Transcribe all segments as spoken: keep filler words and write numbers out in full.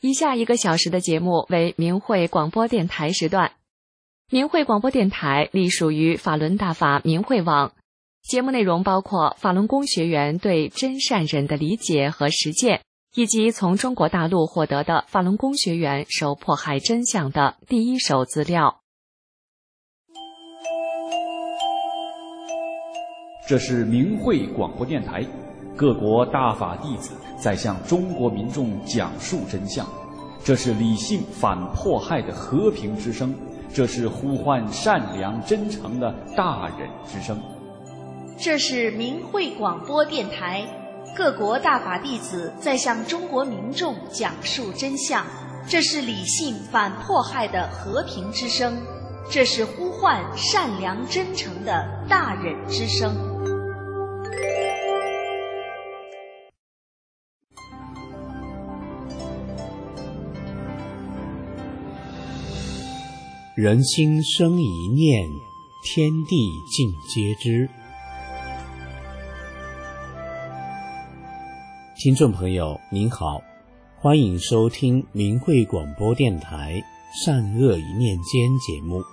以下一个小时的节目为明慧广播电台时段。明慧广播电台隶属于法轮大法明慧网，节目内容包括法轮功学员对真善忍的理解和实践，以及从中国大陆获得的法轮功学员受迫害真相的第一手资料。 这是明慧广播电台，各国大法弟子在向中国民众讲述真相。这是理性反迫害的和平之声，这是呼唤善良真诚的大忍之声。 这是明慧广播电台，各国大法弟子在向中国民众讲述真相。这是理性反迫害的和平之声，这是呼唤善良真诚的大忍之声。 人心生一念，天地尽皆知。听众朋友您好，欢迎收听明慧广播电台善恶一念间节目。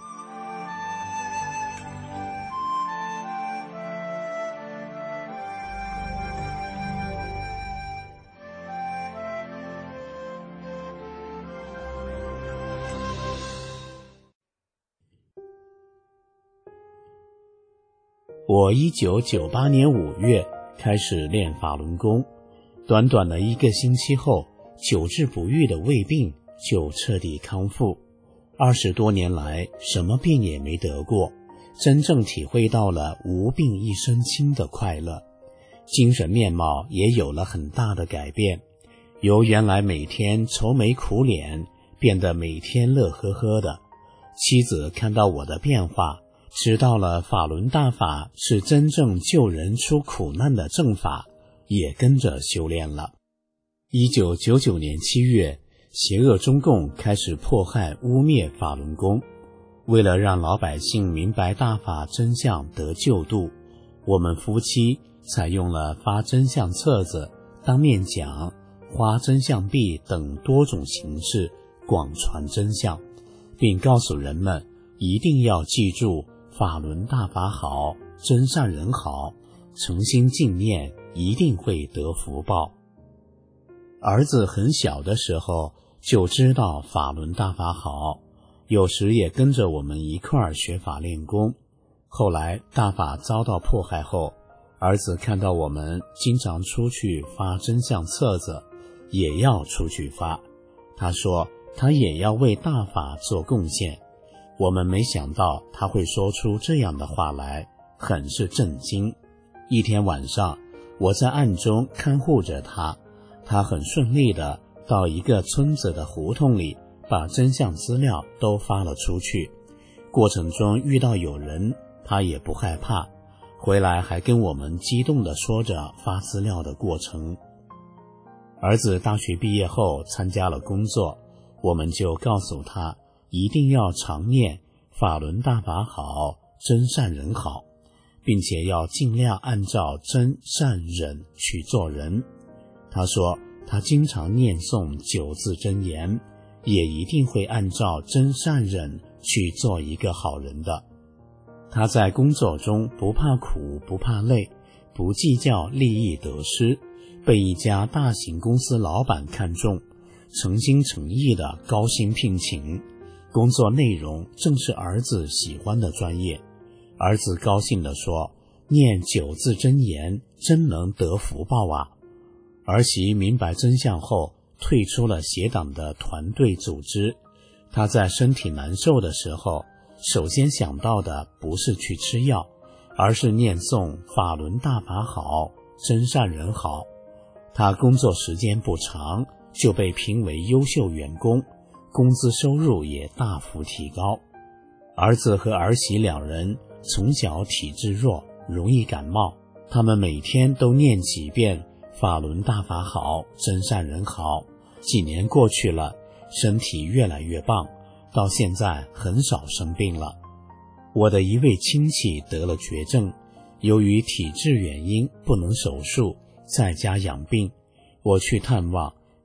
我一九九八年五月开始练法轮功，短短的一个星期后，久治不愈的胃病就彻底康复。二十多年来，什么病也没得过，真正体会到了无病一身轻的快乐，精神面貌也有了很大的改变，由原来每天愁眉苦脸，变得每天乐呵呵的。妻子看到我的变化，知道了法轮大法是真正救人出苦难的正法，也跟着修炼了。一九九九年七月，邪恶中共开始迫害污蔑法轮功。为了让老百姓明白大法真相得救度，我们夫妻采用了发真相册子、当面讲、花真相币等多种形式广传真相，并告诉人们一定要记住法轮大法好，真善人好，诚心敬念一定会得福报。儿子很小的时候就知道法轮大法好，有时也跟着我们一块儿学法练功。后来大法遭到迫害后，儿子看到我们经常出去发真相册子，也要出去发。他说他也要为大法做贡献。我们没想到他会说出这样的话来，很是震惊。一天晚上，我在暗中看护着他，他很顺利地到一个村子的胡同里，把真相资料都发了出去。过程中遇到有人，他也不害怕，回来还跟我们激动地说着发资料的过程。儿子大学毕业后参加了工作，我们就告诉他一定要常念法轮大法好，真善人好，并且要尽量按照真善忍去做人。他说他经常念诵九字真言，也一定会按照真善忍去做一个好人的。他在工作中不怕苦不怕累，不计较利益得失，被一家大型公司老板看中，诚心诚意的高薪聘请。工作内容正是儿子喜欢的专业。儿子高兴地说，念九字真言真能得福报啊。儿媳明白真相后，退出了邪党的团队组织。他在身体难受的时候，首先想到的不是去吃药，而是念诵法轮大法好，真善人好。他工作时间不长，就被评为优秀员工，工资收入也大幅提高。儿子和儿媳两人从小体质弱，容易感冒，他们每天都念几遍法轮大法好，真善人好。几年过去了，身体越来越棒，到现在很少生病了。我的一位亲戚得了绝症，由于体质原因不能手术，在家养病。我去探望，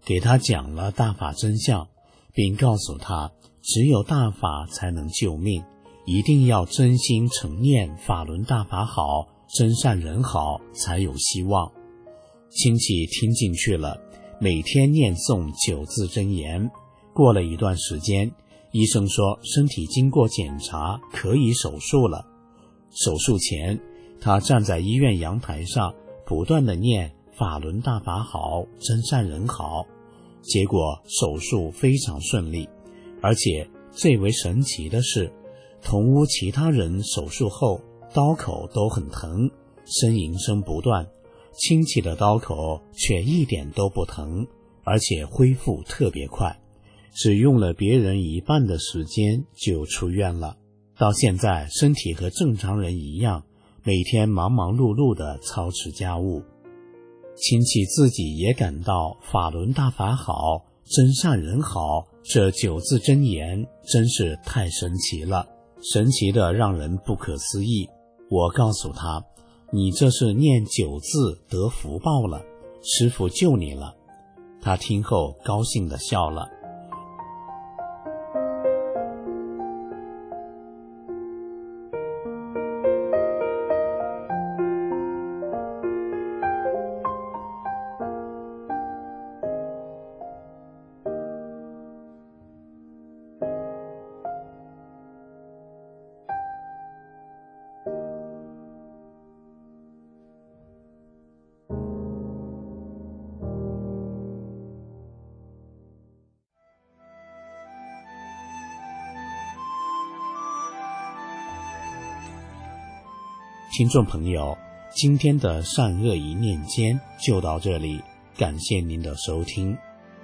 给他讲了大法真相，并告诉他只有大法才能救命，一定要真心诚念法轮大法好，真善人好，才有希望。亲戚听进去了，每天念诵九字真言。过了一段时间，医生说身体经过检查，可以手术了。手术前，他站在医院阳台上，不断地念法轮大法好，真善人好。结果手术非常顺利，而且最为神奇的是，同屋其他人手术后刀口都很疼，呻吟声不断，亲戚的刀口却一点都不疼，而且恢复特别快，只用了别人一半的时间就出院了。到现在身体和正常人一样，每天忙忙碌碌地操持家务。亲戚自己也感到法轮大法好，真善人好，这九字真言真是太神奇了，神奇的让人不可思议。我告诉他，你这是念九字得福报了，师父救你了。他听后高兴地笑了。听众朋友，今天的善恶一念间就到这里，感谢您的收听。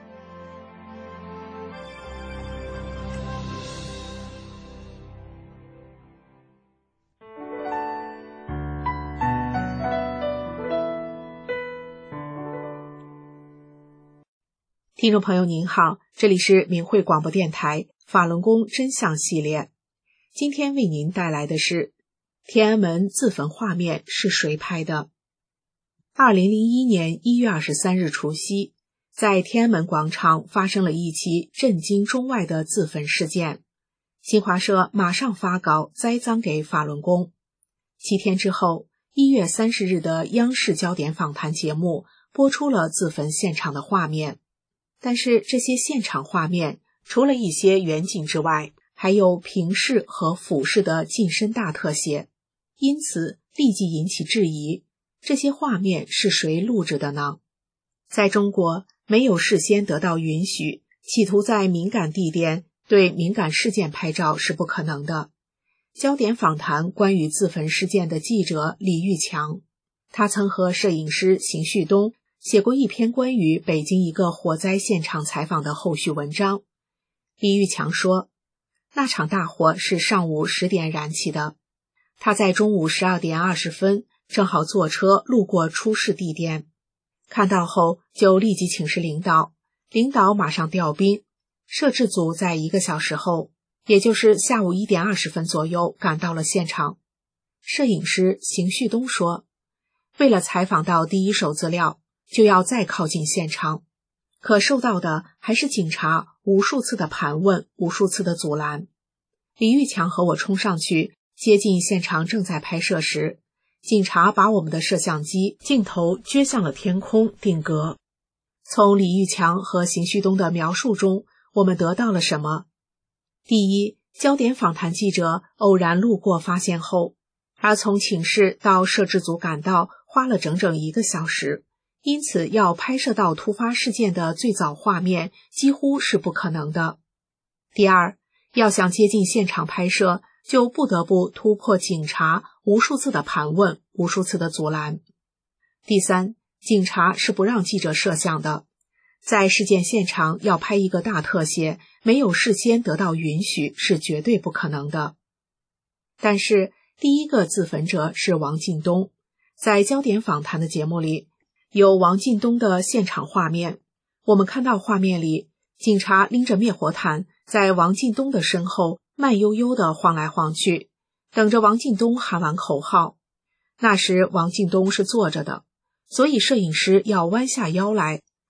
听众朋友您好，这里是明慧广播电台法轮功真相系列，今天为您带来的是天安门自焚画面是谁拍的？二零零一年一月二十三日除夕，在天安门广场发生了一起震惊中外的自焚事件。新华社马上发稿栽赃给法轮功。七天之后，一月三十日的央视焦点访谈节目播出了自焚现场的画面。但是这些现场画面除了一些远景之外，还有平视和俯视的近身大特写，因此立即引起质疑，这些画面是谁录制的呢？在中国，没有事先得到允许，企图在敏感地点对敏感事件拍照是不可能的。焦点访谈关于自焚事件的记者李玉强，他曾和摄影师邢旭东写过一篇关于北京一个火灾现场采访的后续文章。李玉强说，那场大火是上午十点燃起的，他在中午十二点二十分正好坐车路过出事地点，看到后就立即请示领导，领导马上调兵，摄制组在一个小时后，也就是下午一点二十分左右赶到了现场。摄影师邢旭东说，为了采访到第一手资料，就要再靠近现场，可受到的还是警察无数次的盘问，无数次的阻拦。李玉强和我冲上去，接近现场正在拍摄时，警察把我们的摄像机镜头撅向了天空定格。从李玉强和邢旭东的描述中，我们得到了什么？第一，焦点访谈记者偶然路过发现后，而从请示到摄制组赶到花了整整一个小时，因此要拍摄到突发事件的最早画面几乎是不可能的。第二，要想接近现场拍摄，就不得不突破警察无数次的盘问，无数次的阻拦。第三，警察是不让记者摄像的，在事件现场要拍一个大特写，没有事先得到允许是绝对不可能的。但是第一个自焚者是王进东，在焦点访谈的节目里有王进东的现场画面，我们看到画面里，警察拎着灭火毯在王进东的身后慢悠悠地晃来晃去，等着王进东喊完口号。那时王进东是坐着的，所以摄影师要弯下腰来，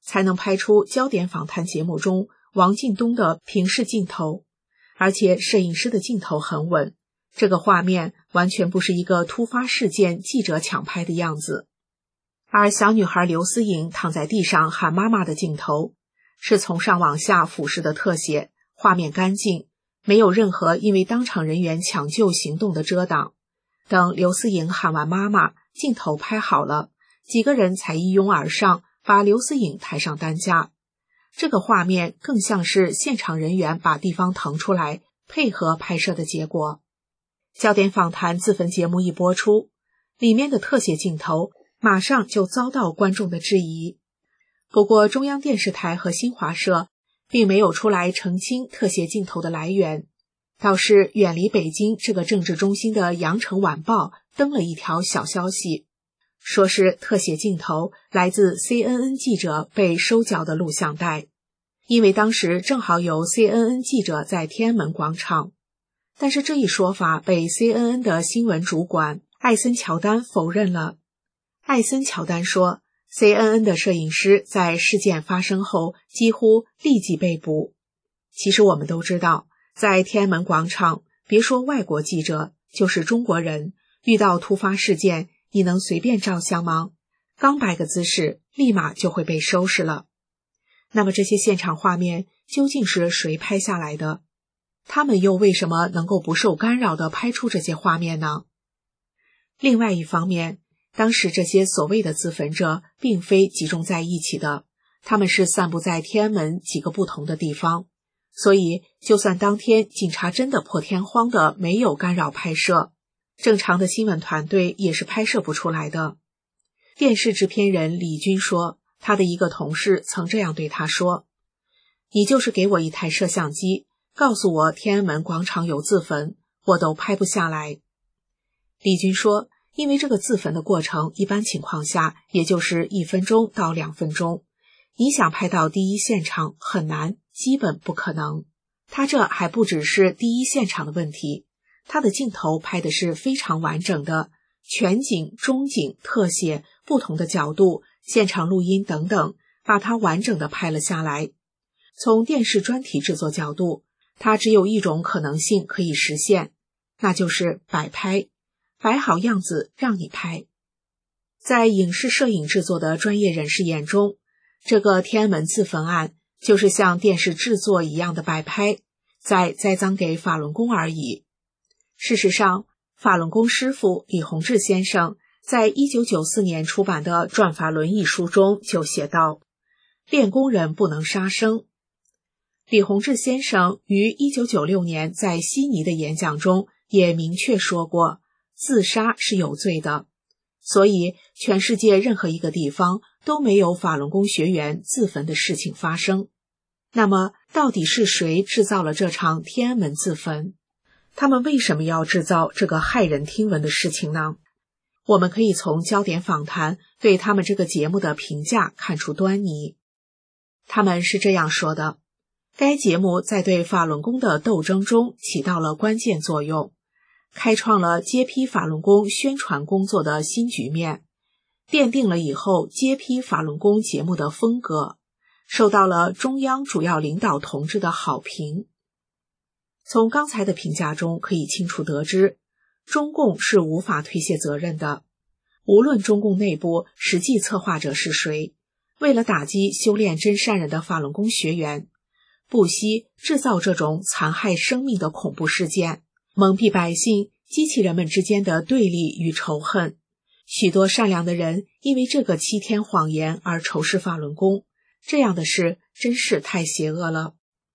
才能拍出焦点访谈节目中王近东的平视镜头，而且摄影师的镜头很稳，这个画面完全不是一个突发事件记者抢拍的样子。而小女孩刘思颖躺在地上喊妈妈的镜头，是从上往下俯视的特写，画面干净，没有任何因为当场人员抢救行动的遮挡。等刘思颖喊完妈妈，镜头拍好了，几个人才一拥而上，把刘思颖抬上担架。这个画面更像是现场人员把地方腾出来，配合拍摄的结果。焦点访谈自焚节目一播出，里面的特写镜头马上就遭到观众的质疑。不过中央电视台和新华社并没有出来澄清特写镜头的来源，倒是远离北京这个政治中心的羊城晚报登了一条小消息，说是特写镜头来自 C N N 记者被收缴的录像带，因为当时正好有 C N N 记者在天安门广场。但是这一说法被 C N N 的新闻主管艾森乔丹否认了。艾森乔丹说， C N N 的摄影师在事件发生后几乎立即被捕。其实我们都知道，在天安门广场，别说外国记者，就是中国人，遇到突发事件，你能随便照相吗？刚摆个姿势，立马就会被收拾了。那么这些现场画面究竟是谁拍下来的？他们又为什么能够不受干扰地拍出这些画面呢？另外一方面，当时这些所谓的自焚者并非集中在一起的，他们是散布在天安门几个不同的地方，所以就算当天警察真的破天荒的没有干扰拍摄，正常的新闻团队也是拍摄不出来的。电视制片人李军说，他的一个同事曾这样对他说，你就是给我一台摄像机，告诉我天安门广场有自焚，我都拍不下来。李军说，因为这个自焚的过程一般情况下也就是一分钟到两分钟，你想拍到第一现场很难，基本不可能。他这还不只是第一现场的问题，他的镜头拍的是非常完整的，全景、中景、特写、不同的角度、现场录音等等，把它完整的拍了下来。从电视专题制作角度，它只有一种可能性可以实现，那就是摆拍，摆好样子让你拍。在影视摄影制作的专业人士眼中，这个天安门自焚案就是像电视制作一样的摆拍，在栽赃给法轮功而已。事实上，法轮功师父李洪志先生在一九九四年出版的《转法轮》一书中就写道，练功人不能杀生。李洪志先生于一九九六年在悉尼的演讲中也明确说过，自杀是有罪的，所以全世界任何一个地方都没有法轮功学员自焚的事情发生。那么到底是谁制造了这场天安门自焚？他们为什么要制造这个骇人听闻的事情呢？我们可以从焦点访谈对他们这个节目的评价看出端倪。他们是这样说的，该节目在对法轮功的斗争中起到了关键作用，开创了揭批法轮功宣传工作的新局面，奠定了以后揭批法轮功节目的风格，受到了中央主要领导同志的好评。从刚才的评价中可以清楚得知，中共是无法推卸责任的。无论中共内部实际策划者是谁，为了打击修炼真善人的法轮功学员，不惜制造这种残害生命的恐怖事件，蒙蔽百姓，激起人们之间的对立与仇恨。许多善良的人因为这个七天谎言而仇视法轮功，这样的事真是太邪恶了。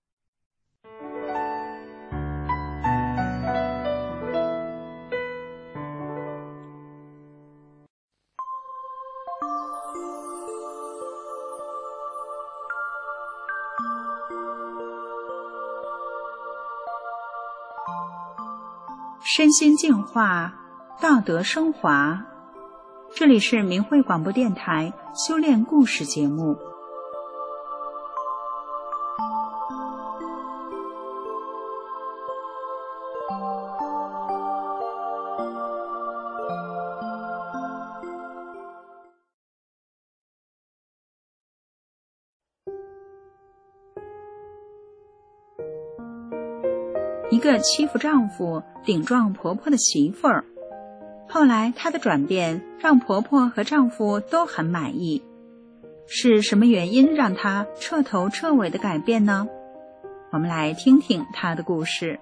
身心净化，道德升华。这里是明慧广播电台修炼故事节目。 一个欺负丈夫、顶撞婆婆的媳妇儿。后来她的转变让婆婆和丈夫都很满意。是什么原因让她彻头彻尾的改变呢？我们来听听她的故事。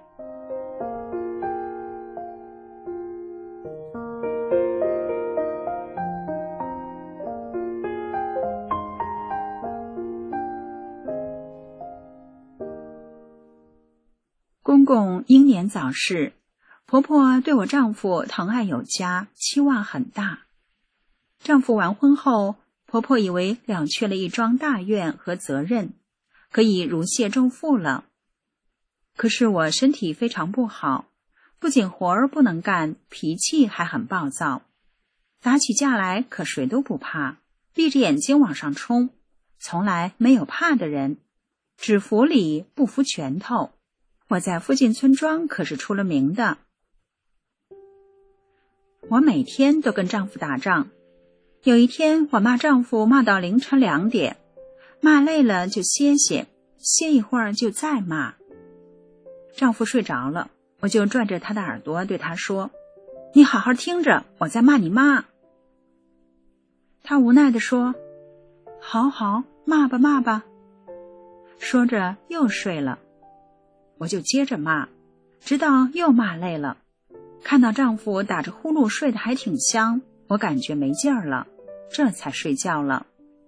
公公英年早逝，婆婆对我丈夫疼爱有加，期望很大。丈夫完婚后，婆婆以为了却了一桩大怨和责任，可以如释重负了。可是我身体非常不好，不仅活儿不能干，脾气还很暴躁，打起架来可谁都不怕，闭着眼睛往上冲，从来没有怕的人，只服礼不服拳头。我在附近村庄可是出了名的。我每天都跟丈夫打仗，有一天我骂丈夫骂到凌晨两点，骂累了就歇歇，歇一会儿就再骂。丈夫睡着了，我就拽着他的耳朵对他说：“你好好听着，我在骂你妈。”他无奈地说：“好好，骂吧骂吧。”说着又睡了。我就接着骂，直到又骂累了，看到丈夫打着呼噜睡得还挺香，我感觉没劲儿了，这才睡觉了。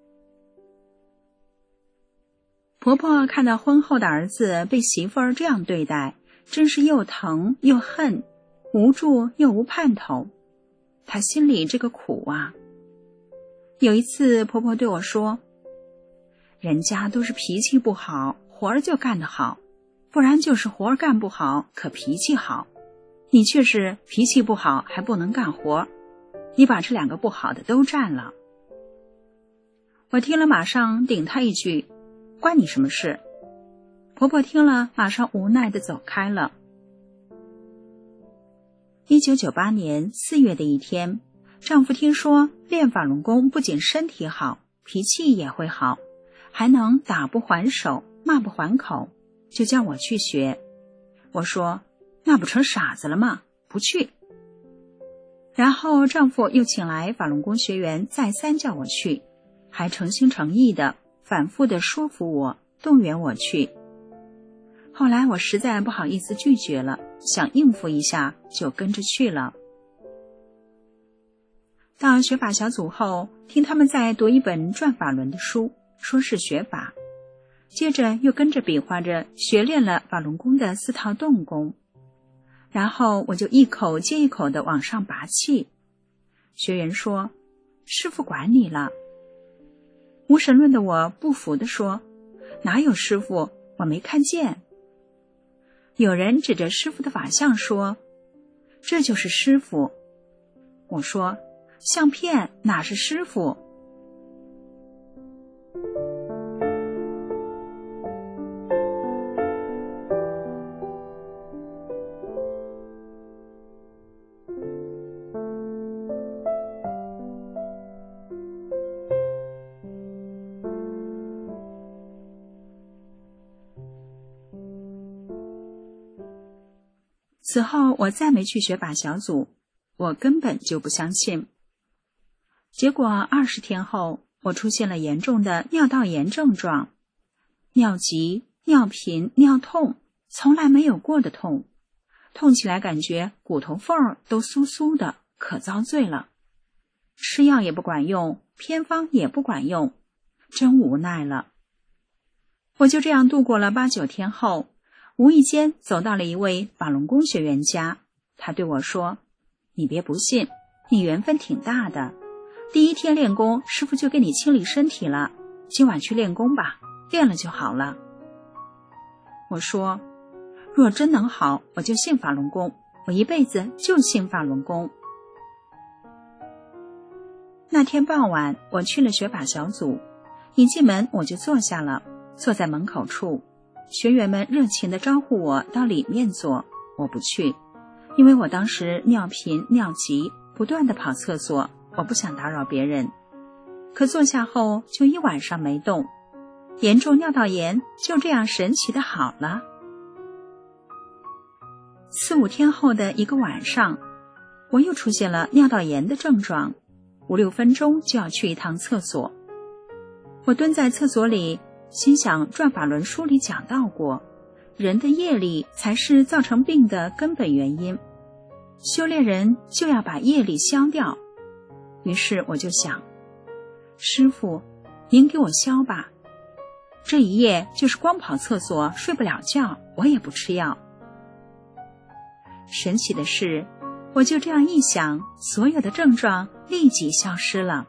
婆婆看到婚后的儿子被媳妇儿这样对待，真是又疼又恨，无助又无盼头，她心里这个苦啊。有一次婆婆对我说：“人家都是脾气不好，活儿就干得好，不然就是活儿干不好，可脾气好。你却是脾气不好还不能干活，你把这两个不好的都占了。”我听了马上顶她一句：“关你什么事？”婆婆听了马上无奈地走开了。一九九八年四月的一天，丈夫听说练法轮功不仅身体好，脾气也会好，还能打不还手，骂不还口，就叫我去学。我说：“那不成傻子了吗？不去。”然后丈夫又请来法轮功学员再三叫我去，还诚心诚意的反复的说服我，动员我去。后来我实在不好意思拒绝了，想应付一下就跟着去了。到学法小组后，听他们在读一本转法轮的书，说是学法，接着又跟着比划着学练了法轮功的四套动功，然后我就一口接一口的往上拔气。学员说：“师父管你了。”无神论的我不服地说：“哪有师父？我没看见。”有人指着师父的法相说：“这就是师父。”我说：“相片哪是师父？”此后我再没去学法小组，我根本就不相信。结果二十天后，我出现了严重的尿道炎症状，尿急、尿频、尿痛，从来没有过的痛，痛起来感觉骨头缝都酥酥的，可遭罪了。吃药也不管用，偏方也不管用，真无奈了。我就这样度过了八九天后，无意间走到了一位法轮功学员家，他对我说：“你别不信，你缘分挺大的，第一天练功，师父就给你清理身体了，今晚去练功吧，练了就好了。”我说：“若真能好，我就信法轮功，我一辈子就信法轮功。”那天傍晚，我去了学法小组，一进门我就坐下了，坐在门口处。学员们热情地招呼我到里面坐，我不去，因为我当时尿频尿急，不断地跑厕所，我不想打扰别人。可坐下后就一晚上没动，严重尿道炎就这样神奇地好了。 四五天后的一个晚上，我又出现了尿道炎的症状，五六分钟就要去一趟厕所。我蹲在厕所里，心想转法轮书里讲到过，人的业力才是造成病的根本原因，修炼人就要把业力消掉。于是我就想，师父，您给我消吧。这一夜就是光跑厕所，睡不了觉，我也不吃药。神奇的是，我就这样一想，所有的症状立即消失了。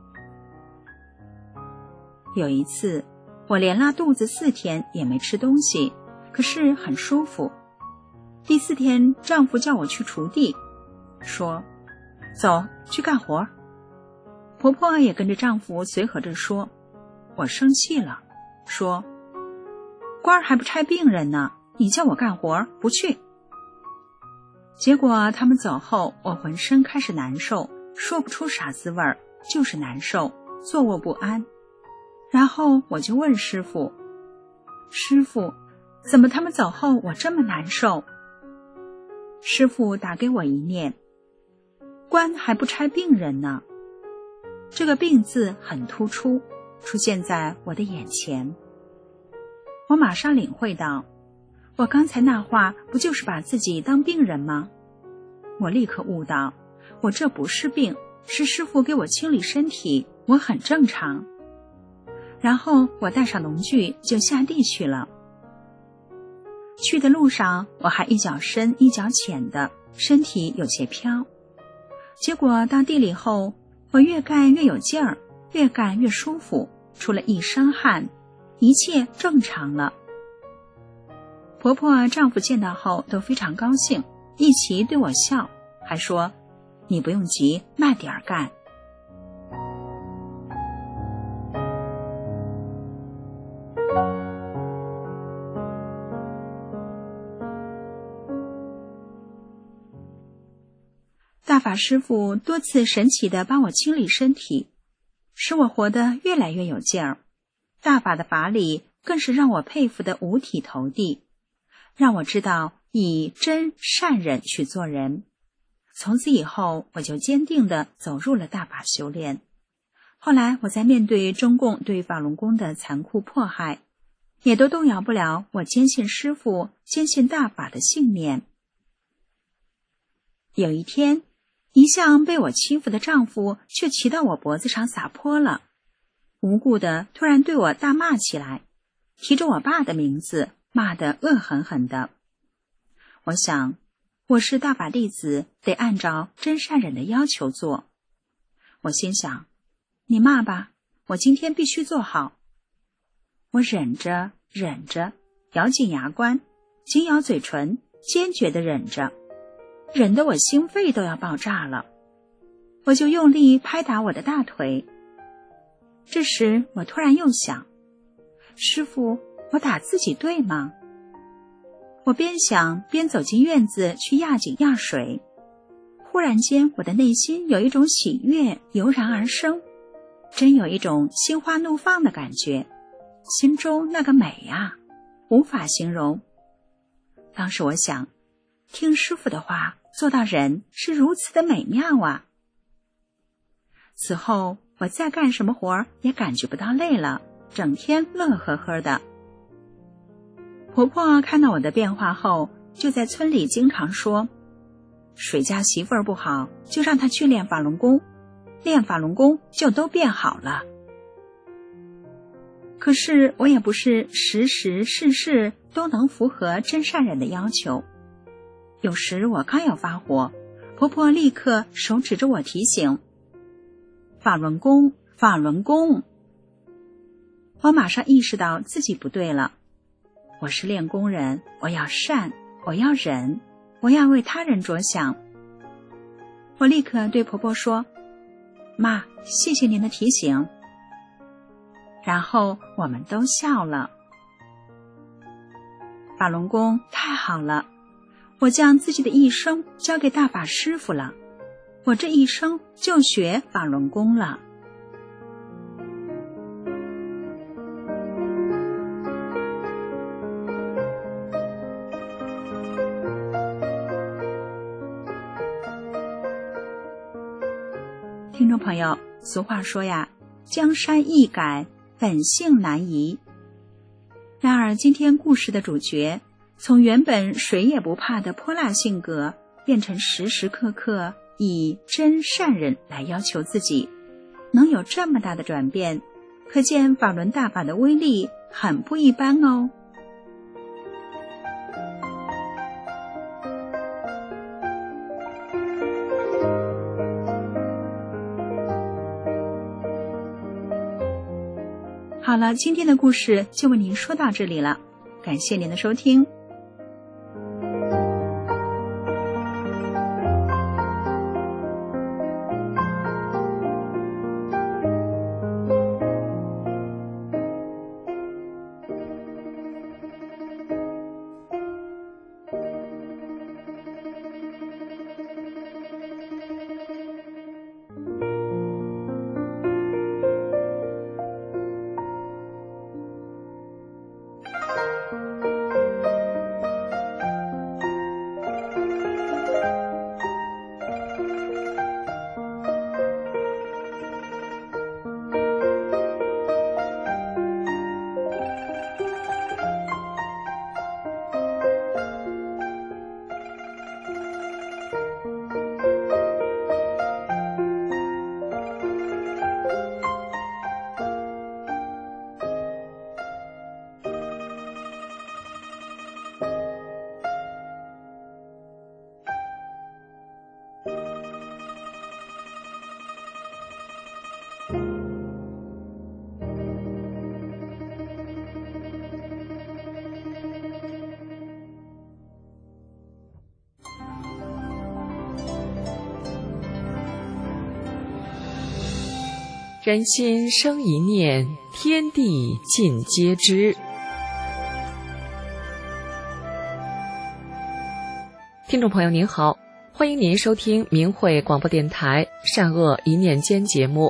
有一次，我连拉肚子四天也没吃东西，可是很舒服。第四天，丈夫叫我去锄地，说：“走，去干活。”婆婆也跟着丈夫随和着说。我生气了，说：“官儿还不差病人呢，你叫我干活，不去。”结果他们走后，我浑身开始难受，说不出啥滋味儿，就是难受，坐卧不安。然后我就问师父：“师父，怎么他们走后我这么难受？”师父打给我一念：“官还不差病人呢。”这个病字很突出，出现在我的眼前。我马上领会到，我刚才那话不就是把自己当病人吗？我立刻悟到，我这不是病，是师父给我清理身体，我很正常。然后我带上农具就下地去了。去的路上，我还一脚深一脚浅的，身体有些飘。结果到地里后，我越干越有劲儿，越干越舒服，出了一身汗，一切正常了。婆婆丈夫见到后都非常高兴，一起对我笑，还说：“你不用急，慢点儿干。”大法师父多次神奇地帮我清理身体，使我活得越来越有劲儿。大法的法理更是让我佩服得五体投地，让我知道以真善忍去做人。从此以后，我就坚定地走入了大法修炼。后来我在面对中共对法轮功的残酷迫害，也都动摇不了我坚信师父、坚信大法的信念。有一天，一向被我欺负的丈夫却骑到我脖子上撒泼了，无故的突然对我大骂起来，提着我爸的名字，骂得恶狠狠的。我想，我是大法弟子，得按照真善忍的要求做。我心想，你骂吧，我今天必须做好。我忍着忍着，咬紧牙关，紧咬嘴唇，坚决地忍着，忍得我心肺都要爆炸了。我就用力拍打我的大腿。这时我突然又想，师父，我打自己对吗？我边想边走进院子去压井压水。忽然间，我的内心有一种喜悦油然而生，真有一种心花怒放的感觉，心中那个美啊，无法形容。当时我想，听师父的话，做到人是如此的美妙啊。此后我再干什么活也感觉不到累了，整天乐呵呵的。婆婆看到我的变化后，就在村里经常说，谁家媳妇儿不好，就让她去练法轮功，练法轮功就都变好了。可是我也不是时时事事都能符合真善忍的要求，有时我刚要发火，婆婆立刻手指着我提醒，法轮功，法轮功。我马上意识到自己不对了，我是练功人，我要善，我要忍，我要为他人着想。我立刻对婆婆说，妈，谢谢您的提醒。然后我们都笑了。法轮功太好了，我将自己的一生交给大法师父了，我这一生就学法轮功了。 听众朋友，俗话说呀，江山易改，本性难移。然而今天故事的主角从原本谁也不怕的泼辣性格，变成时时刻刻以真善忍来要求自己，能有这么大的转变，可见法轮大法的威力很不一般哦。好了，今天的故事就为您说到这里了，感谢您的收听。 人心生一念，天地尽皆知。听众朋友您好，欢迎您收听明慧广播电台善恶一念间节目。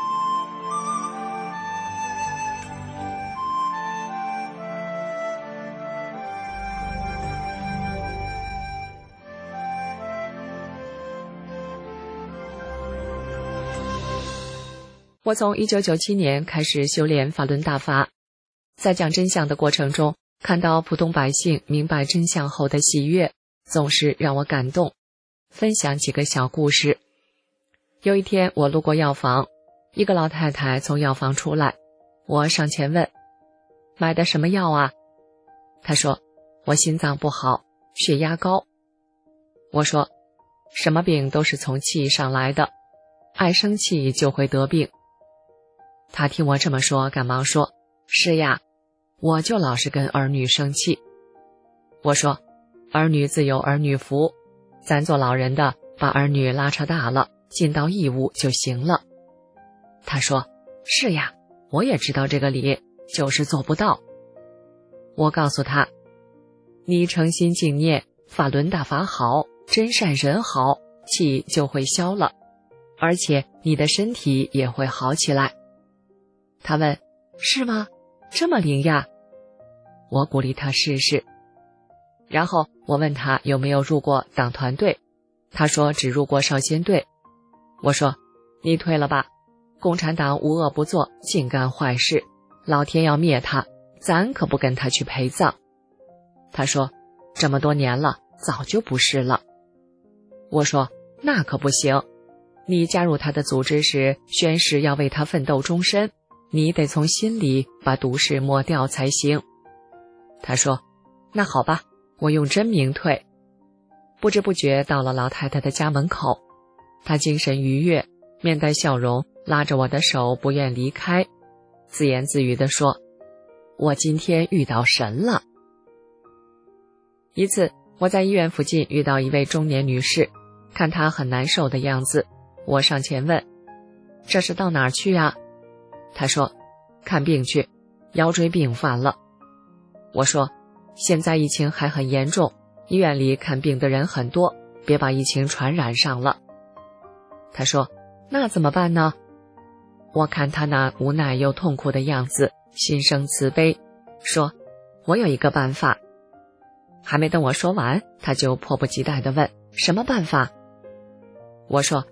我从一九九七年开始修炼法轮大法，在讲真相的过程中，看到普通百姓明白真相后的喜悦，总是让我感动。分享几个小故事。有一天我路过药房，一个老太太从药房出来，我上前问：买的什么药啊？她说：我心脏不好，血压高。我说：什么病都是从气上来的，爱生气就会得病。他听我这么说，赶忙说：是呀，我就老是跟儿女生气。我说：儿女自有儿女福，咱做老人的把儿女拉扯大了，尽到义务就行了。他说：是呀，我也知道这个理，就是做不到。我告诉他：你诚心敬念，法轮大法好，真善人好，气就会消了，而且你的身体也会好起来。他问：是吗？这么灵呀？我鼓励他试试。然后我问他有没有入过党团队，他说只入过少先队。我说：你退了吧，共产党无恶不作，净干坏事，老天要灭他，咱可不跟他去陪葬。他说：这么多年了，早就不是了。我说：那可不行，你加入他的组织时宣誓要为他奋斗终身，你得从心里把毒誓抹掉才行。他说：那好吧，我用真名退。不知不觉到了老太太的家门口，她精神愉悦，面带笑容，拉着我的手不愿离开，自言自语地说：我今天遇到神了。一次我在医院附近遇到一位中年女士，看她很难受的样子，我上前问：这是到哪儿去呀？她说：看病去，腰椎病犯了。我说：现在疫情还很严重，医院里看病的人很多，别把疫情传染上了。她说：那怎么办呢？我看她那无奈又痛苦的样子，心生慈悲，说：我有一个办法。还没等我说完，她就迫不及待地问：什么办法？我说：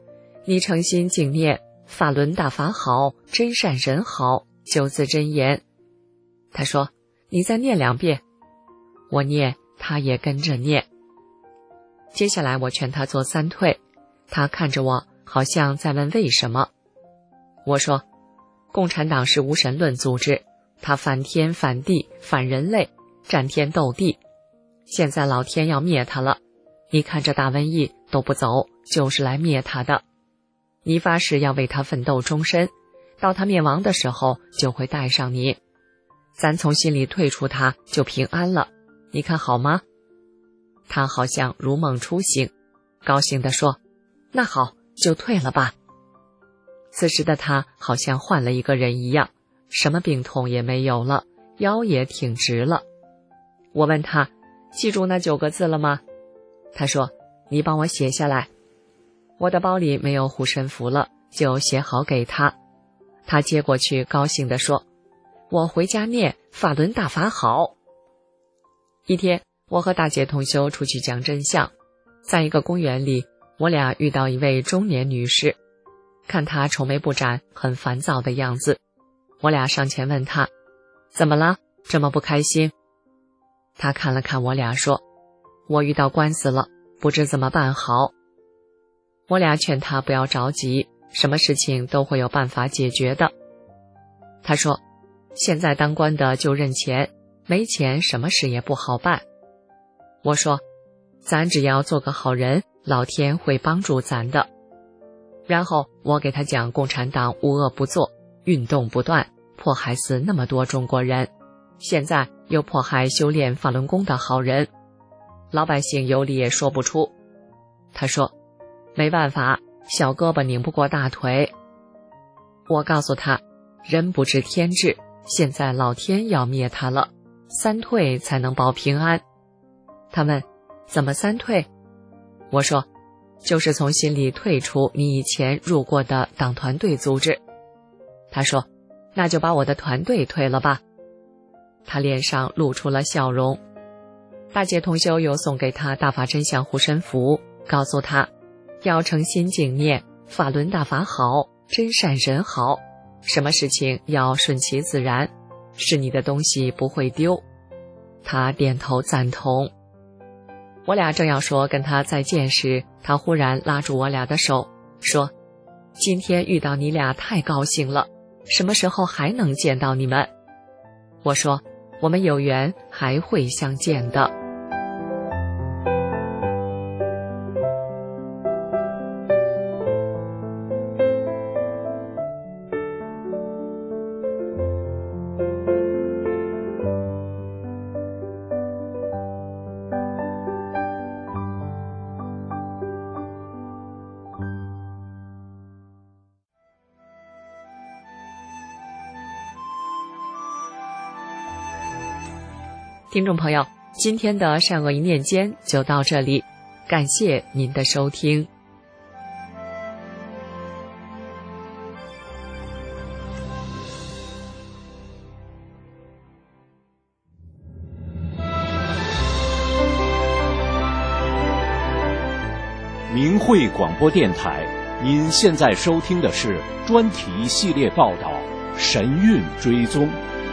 你诚心敬念法轮大法好，真善人好，九字真言。他说，你再念两遍。我念，他也跟着念。接下来我劝他做三退，他看着我，好像在问为什么。我说，共产党是无神论组织，他反天反地反人类，战天斗地。现在老天要灭他了，你看这大瘟疫都不走，就是来灭他的。你发誓要为他奋斗终身，到他灭亡的时候就会带上你，咱从心里退出他就平安了，你看好吗？他好像如梦初醒，高兴地说，那好，就退了吧。此时的他好像换了一个人一样，什么病痛也没有了，腰也挺直了。我问他，记住那九个字了吗？他说，你帮我写下来。我的包里没有护身符了，就写好给他。他接过去高兴地说，我回家念法轮大法好。一天，我和大姐同修出去讲真相，在一个公园里，我俩遇到一位中年女士，看她愁眉不展，很烦躁的样子。我俩上前问她，怎么了？这么不开心？她看了看我俩说，我遇到官司了，不知怎么办好。我俩劝她不要着急，什么事情都会有办法解决的。她说，现在当官的就认钱，没钱什么事也不好办。我说，咱只要做个好人，老天会帮助咱的。然后我给他讲共产党无恶不作，运动不断，迫害死那么多中国人，现在又迫害修炼法轮功的好人，老百姓有理也说不出。他说，没办法，小胳膊拧不过大腿。我告诉他，人不知天志，现在老天要灭他了，三退才能保平安。他问，怎么三退？我说，就是从心里退出你以前入过的党团队组织。他说，那就把我的团队退了吧。他脸上露出了笑容。大姐同修又送给他大法真相护身符，告诉他要诚心敬念法轮大法好，真善人好，什么事情要顺其自然，是你的东西不会丢。他点头赞同。我俩正要说跟他再见时，他忽然拉住我俩的手，说，今天遇到你俩太高兴了，什么时候还能见到你们？我说，我们有缘还会相见的。听众朋友，今天的善恶一念间就到这里，感谢您的收听。 明慧广播电台，您现在收听的是专题系列报道《神韵追踪》。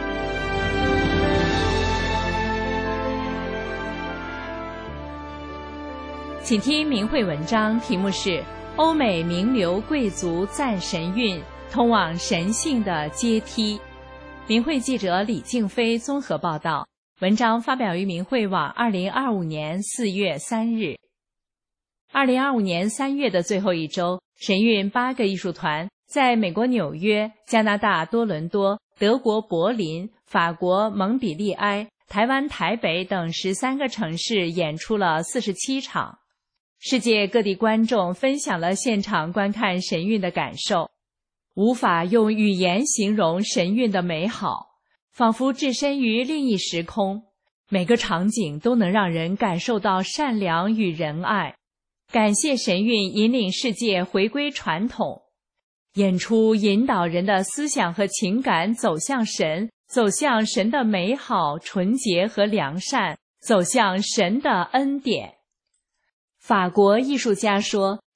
请听明慧文章，题目是《欧美名流贵族赞神韵，通往神性的阶梯》。明慧记者李静飞综合报道，文章发表于明慧网二零二五年四月三日。二零二五年三月的最后一周，神韵八个艺术团在美国纽约、加拿大多伦多、德国柏林、法国蒙彼利埃、台湾台北等十三个城市演出了四十七场。世界各地观众分享了现场观看神韵的感受，无法用语言形容神韵的美好，仿佛置身于另一时空，每个场景都能让人感受到善良与仁爱。感谢神韵引领世界回归传统，演出引导人的思想和情感走向神，走向神的美好、纯洁和良善，走向神的恩典。法国艺术家说，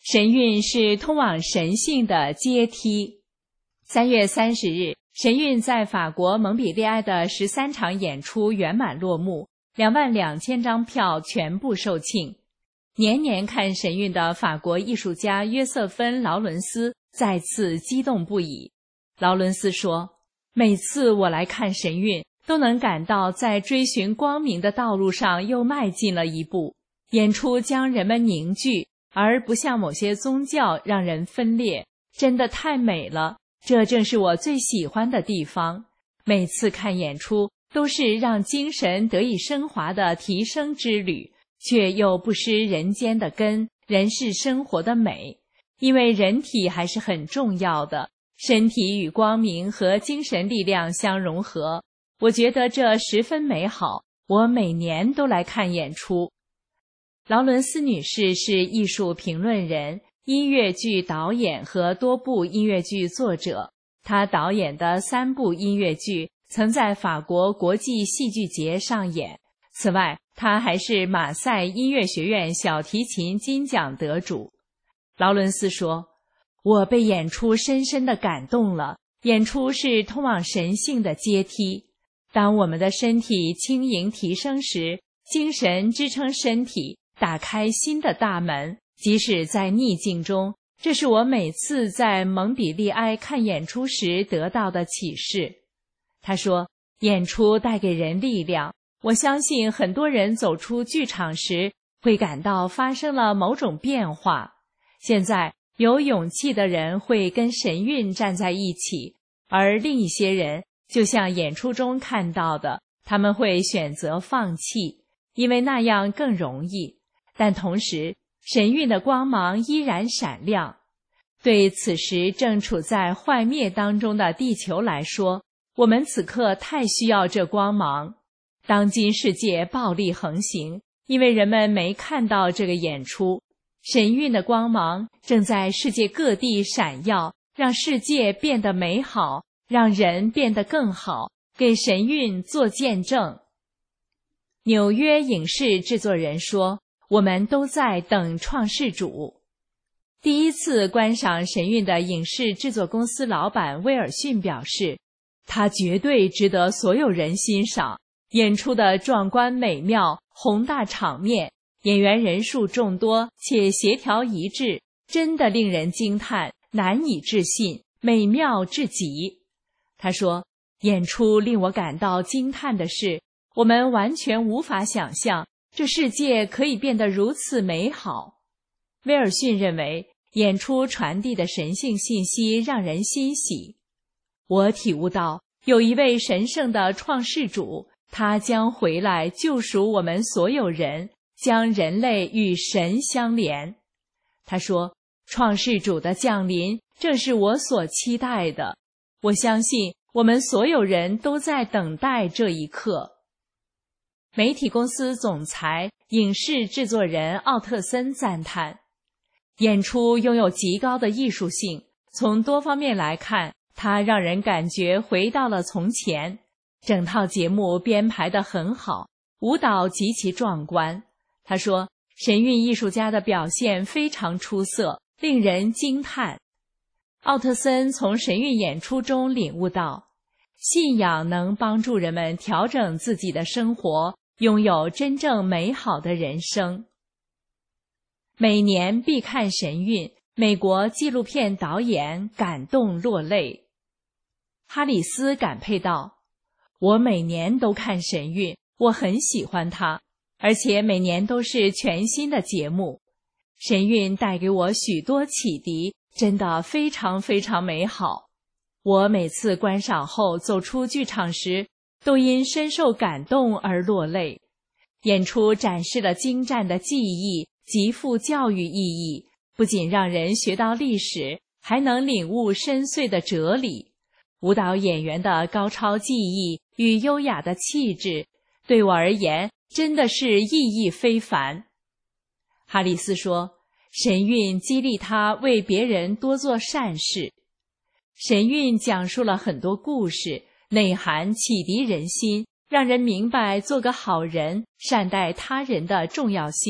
神韵是通往神性的阶梯。三月三十日，神韵在法国蒙彼利埃的十三场演出圆满落幕，两万两千张票全部售罄。年年看神韵的法国艺术家约瑟芬·劳伦斯再次激动不已。劳伦斯说，每次我来看神韵，都能感到在追寻光明的道路上又迈进了一步。演出将人们凝聚，而不像某些宗教让人分裂，真的太美了。这正是我最喜欢的地方。每次看演出都是让精神得以升华的提升之旅，却又不失人间的根，人世生活的美。因为人体还是很重要的，身体与光明和精神力量相融合，我觉得这十分美好。我每年都来看演出。劳伦斯女士是艺术评论人、音乐剧导演和多部音乐剧作者。她导演的三部音乐剧曾在法国国际戏剧节上演。此外，她还是马赛音乐学院小提琴金奖得主。劳伦斯说，我被演出深深地感动了。演出是通往神性的阶梯。当我们的身体轻盈提升时，精神支撑身体，打开新的大门。即使在逆境中，这是我每次在蒙彼利埃看演出时得到的启示。他说，演出带给人力量。我相信很多人走出剧场时会感到发生了某种变化。现在有勇气的人会跟神韵站在一起，而另一些人就像演出中看到的，他们会选择放弃，因为那样更容易。但同时，神韵的光芒依然闪亮。对此时正处在幻灭当中的地球来说，我们此刻太需要这光芒。当今世界暴力横行，因为人们没看到这个演出。神韵的光芒正在世界各地闪耀，让世界变得美好，让人变得更好，给神韵做见证。纽约影视制作人说，我们都在等创世主。第一次观赏神韵的影视制作公司老板威尔逊表示，他绝对值得所有人欣赏。演出的壮观美妙，宏大场面，演员人数众多且协调一致，真的令人惊叹，难以置信，美妙至极。他说，演出令我感到惊叹的是，我们完全无法想象这世界可以变得如此美好。威尔逊认为，演出传递的神性信息让人欣喜。我体悟到，有一位神圣的创世主，他将回来救赎我们所有人，将人类与神相连。他说，创世主的降临正是我所期待的。我相信我们所有人都在等待这一刻。媒体公司总裁、影视制作人奥特森赞叹，演出拥有极高的艺术性，从多方面来看，它让人感觉回到了从前。整套节目编排得很好，舞蹈极其壮观。他说，神韵艺术家的表现非常出色，令人惊叹。奥特森从神韵演出中领悟到，信仰能帮助人们调整自己的生活，拥有真正美好的人生。每年必看神韵，美国纪录片导演感动落泪。哈里斯感佩道，我每年都看神韵，我很喜欢它，而且每年都是全新的节目。神韵带给我许多启迪，真的非常非常美好。我每次观赏后走出剧场时，都因深受感动而落泪。演出展示了精湛的技艺，极富教育意义，不仅让人学到历史，还能领悟深邃的哲理。舞蹈演员的高超技艺与优雅的气质，对我而言真的是意义非凡。哈里斯说，神韵激励他为别人多做善事。神韵讲述了很多故事，内涵启迪人心，让人明白做个好人、善待他人的重要性，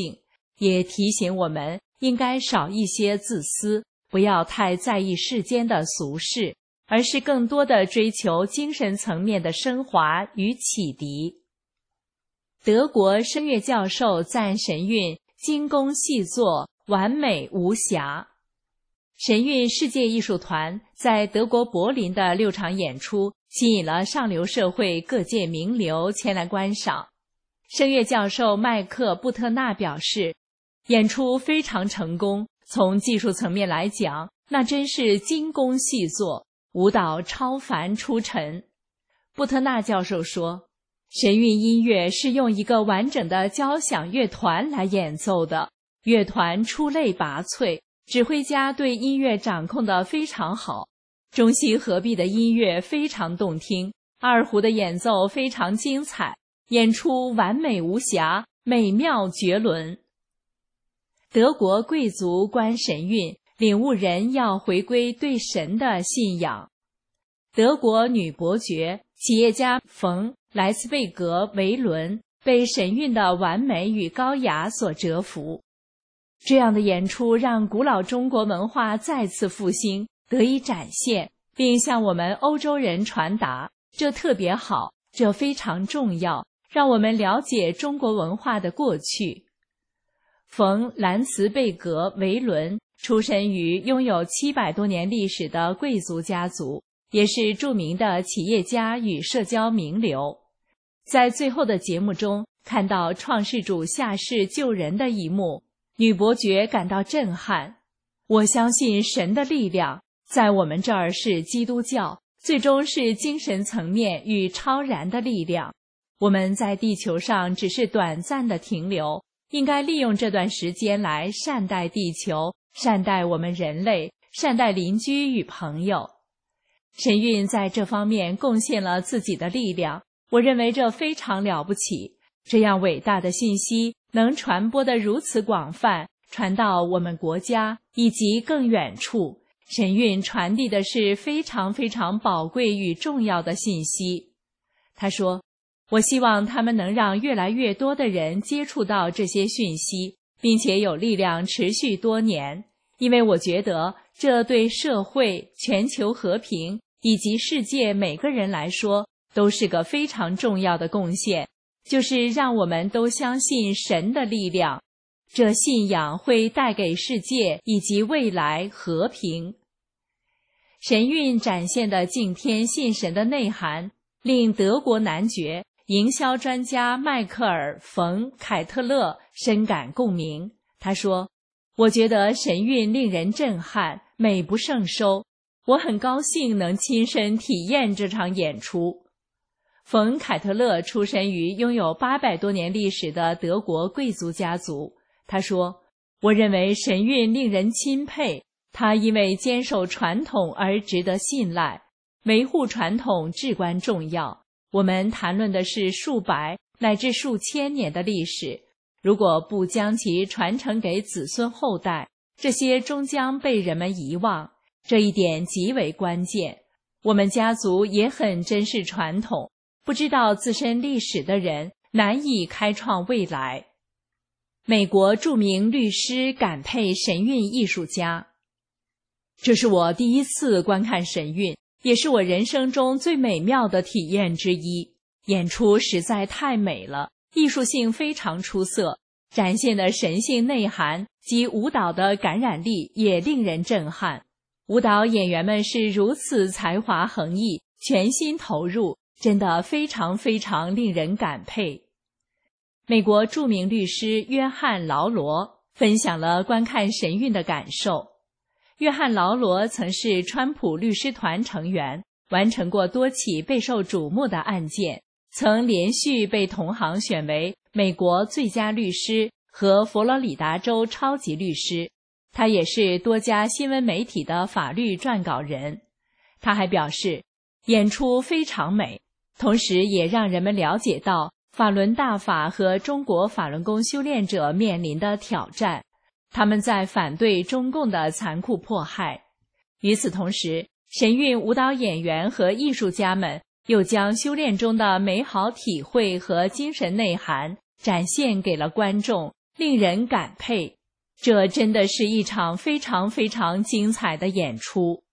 也提醒我们应该少一些自私，不要太在意世间的俗事，而是更多的追求精神层面的升华与启迪。德国声乐教授赞神韵精工细作，完美无瑕。神韵世界艺术团在德国柏林的六场演出吸引了上流社会各界名流前来观赏。声乐教授麦克布特纳表示，演出非常成功，从技术层面来讲，那真是精工细作，舞蹈超凡出尘。布特纳教授说，神韵音乐是用一个完整的交响乐团来演奏的，乐团出类拔萃，指挥家对音乐掌控得非常好，中西合璧的音乐非常动听，二胡的演奏非常精彩，演出完美无瑕，美妙绝伦。德国贵族观神韵，领悟人要回归对神的信仰。德国女伯爵、企业家冯莱斯贝格维伦被神韵的完美与高雅所折服。这样的演出让古老中国文化再次复兴，得以展现，并向我们欧洲人传达，这特别好，这非常重要，让我们了解中国文化的过去。冯兰茨贝格维伦出身于拥有七百多年历史的贵族家族，也是著名的企业家与社交名流。在最后的节目中，看到创世主下世救人的一幕，女伯爵感到震撼。我相信神的力量，在我们这儿是基督教，最终是精神层面与超然的力量。我们在地球上只是短暂的停留，应该利用这段时间来善待地球，善待我们人类，善待邻居与朋友。神韵在这方面贡献了自己的力量，我认为这非常了不起。这样伟大的信息能传播得如此广泛，传到我们国家以及更远处，神韵传递的是非常非常宝贵与重要的信息。他说，我希望他们能让越来越多的人接触到这些讯息，并且有力量持续多年，因为我觉得这对社会、全球和平以及世界每个人来说都是个非常重要的贡献，就是让我们都相信神的力量，这信仰会带给世界以及未来和平。神韵展现的敬天信神的内涵，令德国男爵、营销专家迈克尔·冯·凯特勒深感共鸣。他说，我觉得神韵令人震撼，美不胜收，我很高兴能亲身体验这场演出。冯·凯特勒出身于拥有八百多年历史的德国贵族家族。他说，我认为神韵令人钦佩，他因为坚守传统而值得信赖，维护传统至关重要。我们谈论的是数百乃至数千年的历史，如果不将其传承给子孙后代，这些终将被人们遗忘，这一点极为关键。我们家族也很珍视传统，不知道自身历史的人难以开创未来。美国著名律师感佩神韵艺术家。这是我第一次观看神韵，也是我人生中最美妙的体验之一。演出实在太美了，艺术性非常出色，展现的神性内涵及舞蹈的感染力也令人震撼。舞蹈演员们是如此才华横溢，全心投入，真的非常非常令人感佩。美国著名律师约翰·劳罗分享了观看神韵的感受。约翰·劳罗曾是川普律师团成员，完成过多起备受瞩目的案件，曾连续被同行选为美国最佳律师和佛罗里达州超级律师。他也是多家新闻媒体的法律撰稿人。他还表示，演出非常美，同时也让人们了解到法轮大法和中国法轮功修炼者面临的挑战，他们在反对中共的残酷迫害。与此同时，神韵舞蹈演员和艺术家们又将修炼中的美好体会和精神内涵展现给了观众， 令人感佩。这真的是一场非常非常精彩的演出。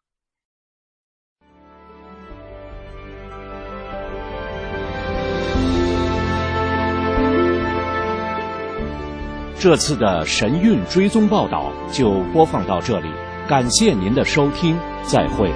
这次的神韵追踪报道就播放到这里，感谢您的收听，再会。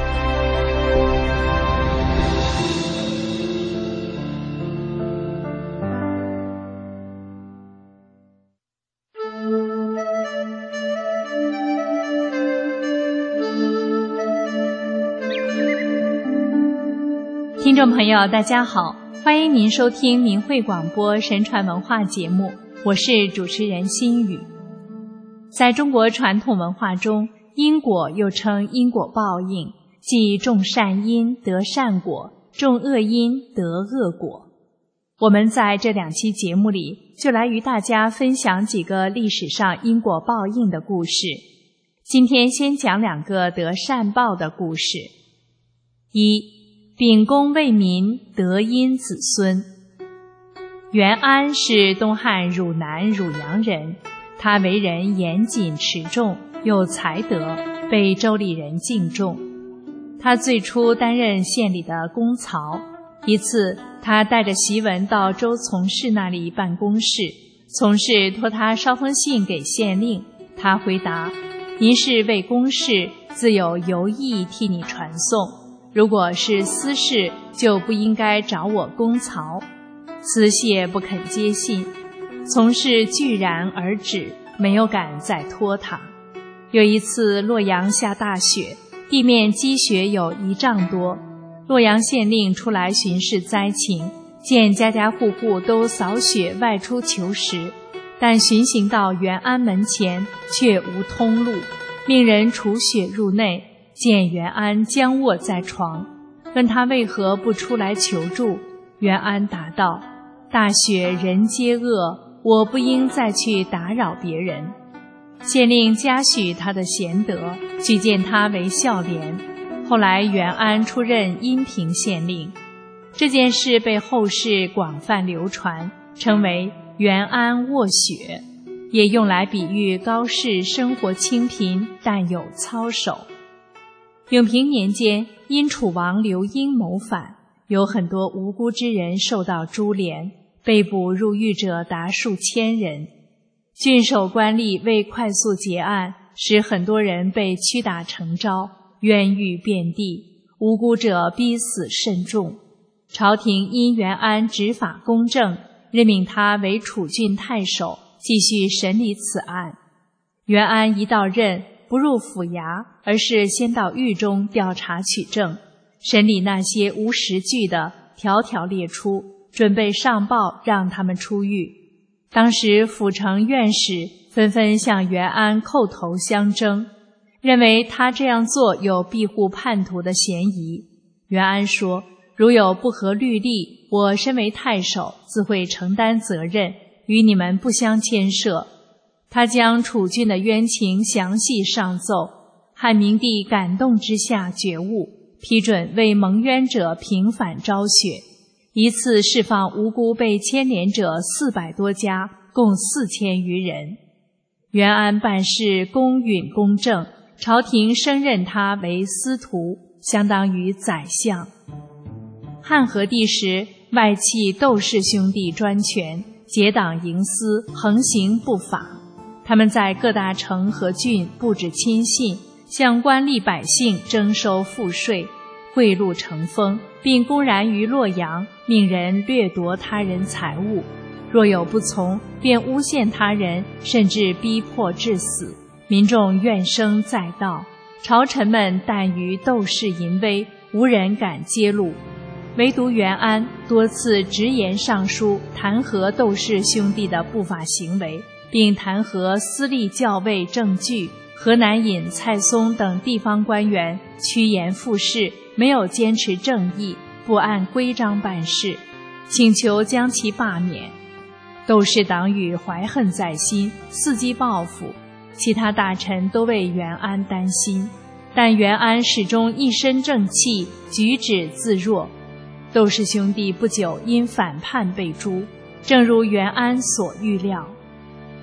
听众朋友大家好，欢迎您收听明慧广播神传文化节目，我是主持人心雨。在中国传统文化中，因果又称因果报应，即种善因得善果，种恶因得恶果。我们在这两期节目里就来与大家分享几个历史上因果报应的故事。今天先讲两个得善报的故事。一，秉公为民，德荫子孙。袁安是东汉汝南汝阳人，他为人严谨持重，有才德，被州里人敬重。他最初担任县里的公曹，一次他带着檄文到周从事那里办公事，从事托他捎封信给县令，他回答：您是为公事，自有由驿替你传送，如果是私事，就不应该找我公曹。司谢不肯接信，从事拒然而止，没有敢再拖他。有一次洛阳下大雪，地面积雪有一丈多，洛阳县令出来巡视灾情，见家家户户都扫雪外出求食，但巡行到袁安门前却无通路，命人除雪入内，见袁安僵卧在床，问他为何不出来求助。袁安答道：大雪人皆恶，我不应再去打扰别人。县令嘉许他的贤德，举荐他为孝廉。后来袁安出任阴平县令，这件事被后世广泛流传，称为袁安卧雪，也用来比喻高士生活清贫，但有操守。永平年间，因楚王刘英谋反，有很多无辜之人受到株连，被捕入狱者达数千人。郡守官吏为快速结案，使很多人被屈打成招，冤狱遍地，无辜者逼死甚众。朝廷因袁安执法公正，任命他为楚郡太守，继续审理此案。袁安一到任，不入府衙，而是先到狱中调查取证，审理那些无实据的，条条列出，准备上报让他们出狱。当时府城院使纷纷向袁安叩头相争，认为他这样做有庇护叛徒的嫌疑。袁安说：如有不合律例，我身为太守，自会承担责任，与你们不相牵涉。他将楚郡的冤情详细上奏，汉明帝感动之下觉悟，批准为蒙冤者平反昭雪，一次释放无辜被牵连者四百多家，共四千余人。袁安办事公允公正，朝廷升任他为司徒，相当于宰相。汉和帝时，外戚窦氏兄弟专权，结党营私，横行不法。他们在各大城和郡布置亲信，向官吏百姓征收赋税，贿赂成风，并公然于洛阳命人掠夺他人财物，若有不从，便诬陷他人，甚至逼迫致死。民众怨声载道，朝臣们惮于窦氏淫威，无人敢揭露。唯独袁安多次直言上书，弹劾窦氏兄弟的不法行为，并弹劾私立校尉郑据、河南尹蔡松等地方官员趋炎附势，没有坚持正义，不按规章办事，请求将其罢免。窦氏党羽怀恨在心，伺机报复，其他大臣都为袁安担心，但袁安始终一身正气，举止自若。窦氏兄弟不久因反叛被诛，正如袁安所预料。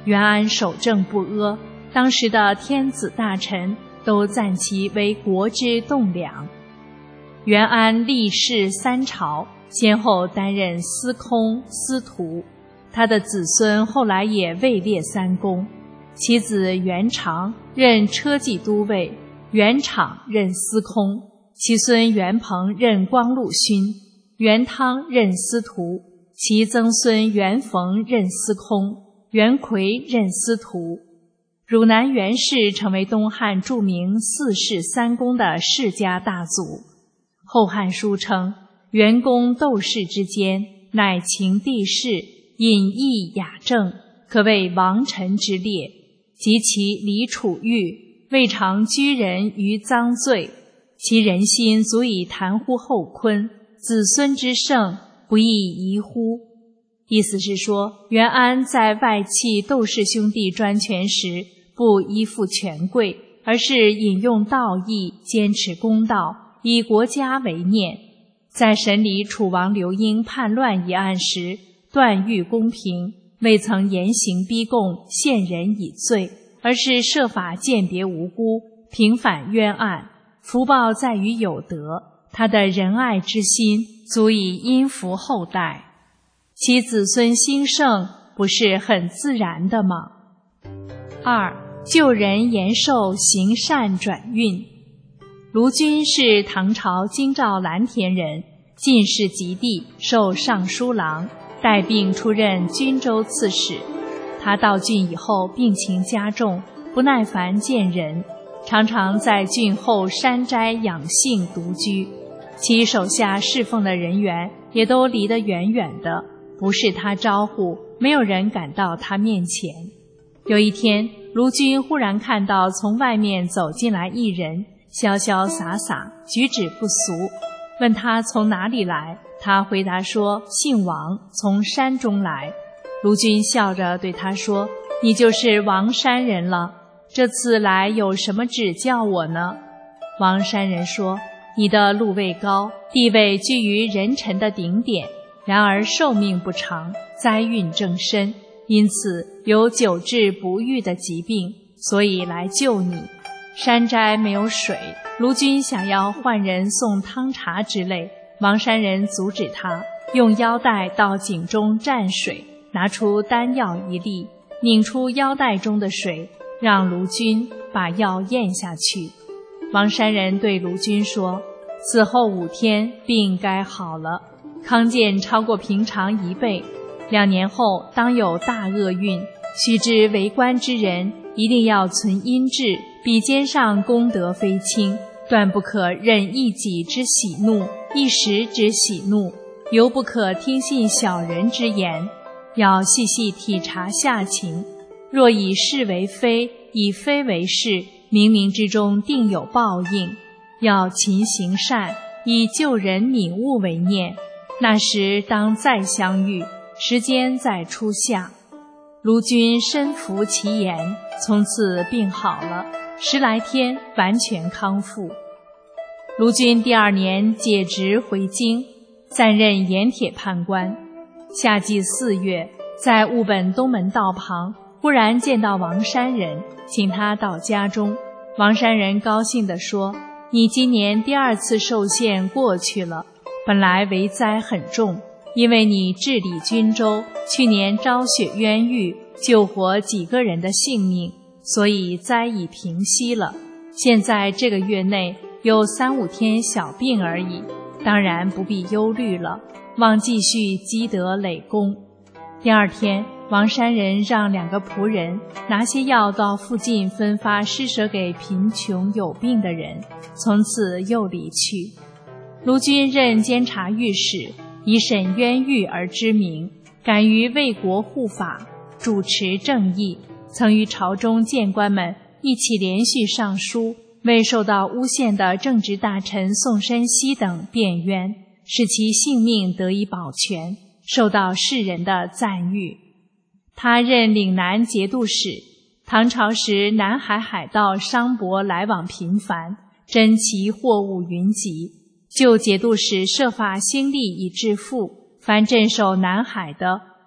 袁安守正不阿，当时的天子大臣都赞其为国之栋梁。袁安历仕三朝，先后担任司空、司徒，他的子孙后来也位列三公。其子袁长任车骑都尉，袁敞任司空，其孙袁鹏任光禄勋，袁汤任司徒，其曾孙袁逢任司空，袁奎任司徒。汝南袁氏成为东汉著名四世三公的世家大族。《后汉书》称，袁公窦氏之间，乃情帝室，隐逸雅正，可谓王臣之列。及其李楚玉，未尝居人于赃罪，其人心足以谈乎后坤，子孙之盛，不亦宜乎？意思是说，袁安在外戚窦氏兄弟专权时，不依附权贵，而是引用道义，坚持公道，以国家为念。在审理楚王刘英叛乱一案时，断欲公平，未曾严刑逼供，陷人以罪，而是设法鉴别无辜，平反冤案。福报在于有德，他的仁爱之心足以荫福后代，其子孙兴盛不是很自然的吗？二、救人延寿，行善转运。卢君是唐朝京兆蓝田人，进士及第，授尚书郎，带病出任均州刺史。他到郡以后病情加重，不耐烦见人，常常在郡后山斋养性独居，其手下侍奉的人员也都离得远远的，不是他招呼，没有人敢到他面前。有一天，卢君忽然看到从外面走进来一人，潇潇洒洒，举止不俗，问他从哪里来，他回答说姓王，从山中来。卢君笑着对他说，你就是王山人了，这次来有什么指教我呢？王山人说，你的禄位高，地位居于人臣的顶点，然而寿命不长，灾运正深，因此有久治不愈的疾病，所以来救你。山斋没有水，卢君想要换人送汤茶之类，王山人阻止他，用腰带到井中蘸水，拿出丹药一粒，拧出腰带中的水，让卢君把药咽下去。王山人对卢君说，此后五天病该好了，康健超过平常一倍，两年后当有大厄运。须知为官之人一定要存阴质，笔尖上功德非轻，断不可任一己之喜怒，一时之喜怒，尤不可听信小人之言，要细细体察下情。若以是为非，以非为是，冥冥之中定有报应。要勤行善，以救人悯物为念，那时当再相遇，时间再初夏。卢君深服其言，从此病好了，十来天完全康复。卢君第二年解职回京，暂任盐铁判官。夏季四月，在务本东门道旁，忽然见到王山人，请他到家中。王山人高兴地说，你今年第二次受限过去了，本来为灾很重，因为你治理均州，去年昭雪冤狱，救活几个人的性命，所以灾已平息了。现在这个月内有三五天小病而已，当然不必忧虑了，望继续积德累功。第二天，王山人让两个仆人拿些药到附近分发施舍给贫穷有病的人，从此又离去。卢君任监察御史，以审冤狱而知名，敢于为国护法，主持正义，曾与朝中谏官们一起连续上书，为受到诬陷的正直大臣宋申锡等辩冤，使其性命得以保全，受到世人的赞誉。他任岭南节度使，唐朝时南海海盗商舶来往频繁，珍奇货物云集，旧节度使设法兴利以致富，凡镇守南海的，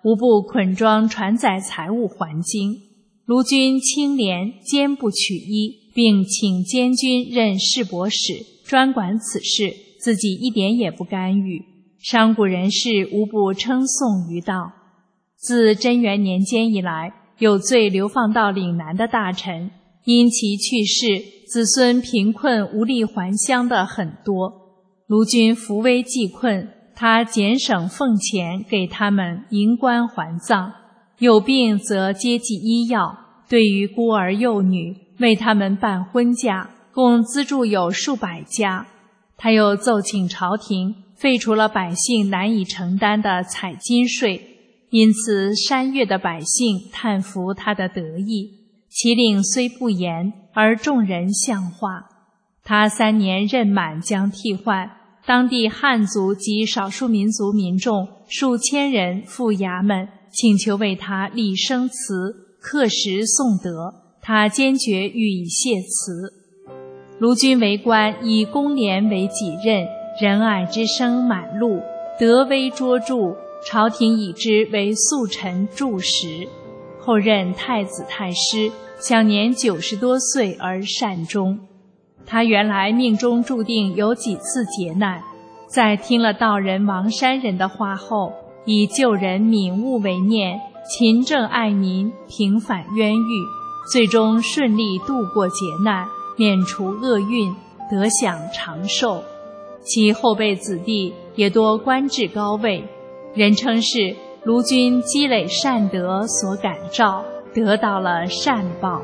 无不捆装船载财物还京。卢军清廉，坚不取衣，并请监军任市舶使，专管此事，自己一点也不干预。商贾人士无不称颂于道。自贞元年间以来，有罪流放到岭南的大臣，因其去世，子孙贫困无力还乡的很多。卢军扶危济困，他减省俸钱给他们银棺还葬，有病则接济医药，对于孤儿幼女为他们办婚嫁，共资助有数百家。他又奏请朝廷废除了百姓难以承担的采金税，因此山岳的百姓叹服他的德意。其令虽不严，而众人像化。他三年任满将替换，当地汉族及少数民族民众数千人赴衙门，请求为他立生祠，刻石颂德，他坚决予以谢辞。卢军为官，以公廉为己任，仁爱之声满路，德威卓著，朝廷以之为素臣柱石。后任太子太师，享年九十多岁而善终。他原来命中注定有几次劫难，在听了道人王山人的话后，以救人悯物为念，勤政爱民，平反冤狱，最终顺利度过劫难，免除厄运，得享长寿。其后辈子弟也多官至高位，人称是卢军积累善德所感召，得到了善报。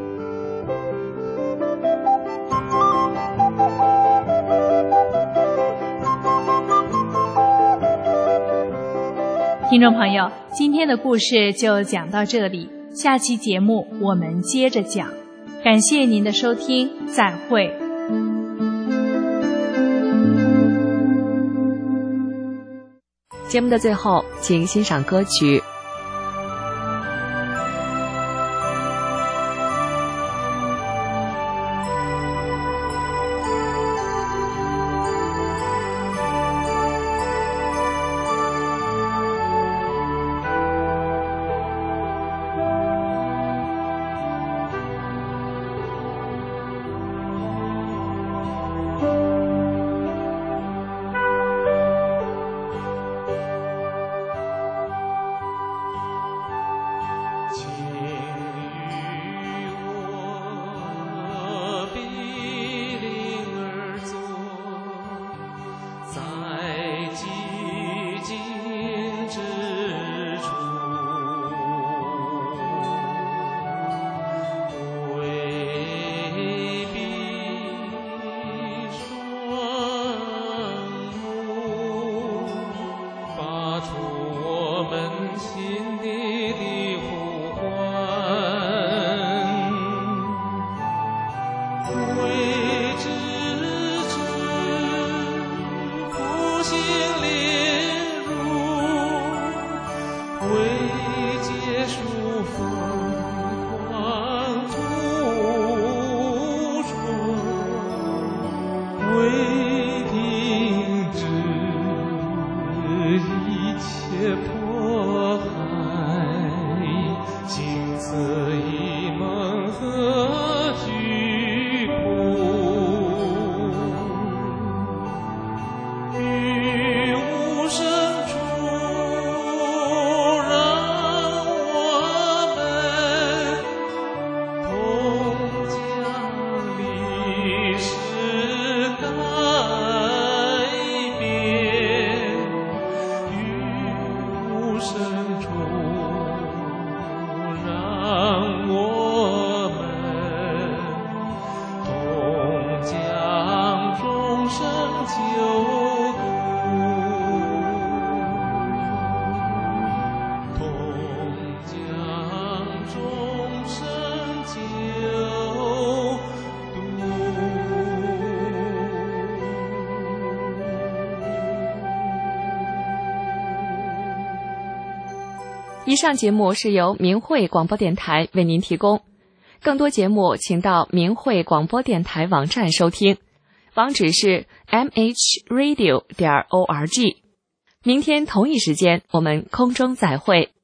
听众朋友，今天的故事就讲到这里，下期节目我们接着讲。感谢您的收听，再会。 节目的最后，请欣赏歌曲。以上节目是由明慧广播电台为您提供，更多节目请到明慧广播电台网站收听，网址是 m h radio 点 org。 明天同一时间，我们空中再会。